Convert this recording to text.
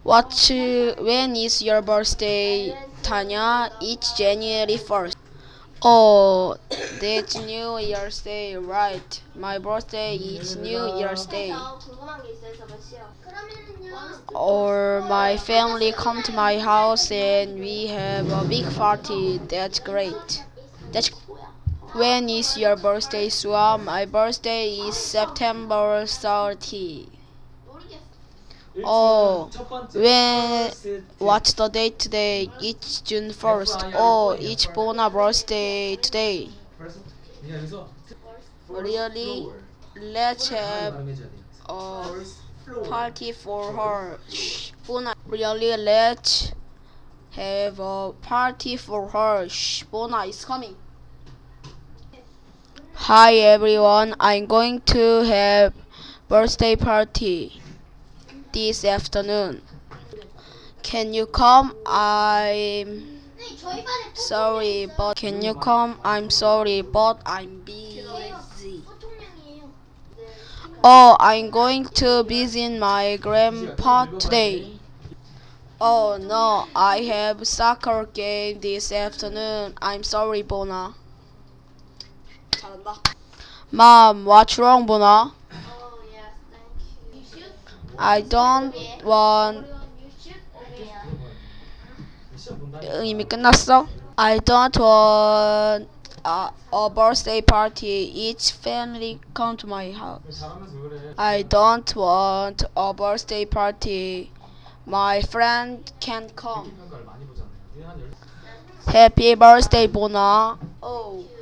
When is your birthday, Tanya? It's January 1st. Oh, that's New Year's Day, right? My birthday is New Year's Day. Or my family come to my house and we have a big party. That's great. That's When is your birthday, Sua? My birthday is September 30. Oh, when what's the date today? It's June 1st. Oh, it's Bona birthday today. Really? Let's have a party for her. Shh, Bona. Really? Let's have a party for her. Shh, Bona is coming. Hi everyone, I'm going to have birthday party this afternoon. Can you come? I'm sorry, but I'm busy. Oh, I'm going to visit my grandpa today. Oh no, I have soccer game this afternoon. I'm sorry, Bona. Mom, what's wrong, Bona? I don't want. 이미 끝났어? I don't want a birthday party. Each family come to my house. I don't want a birthday party. My friend can't come. Happy birthday, Bona. Oh.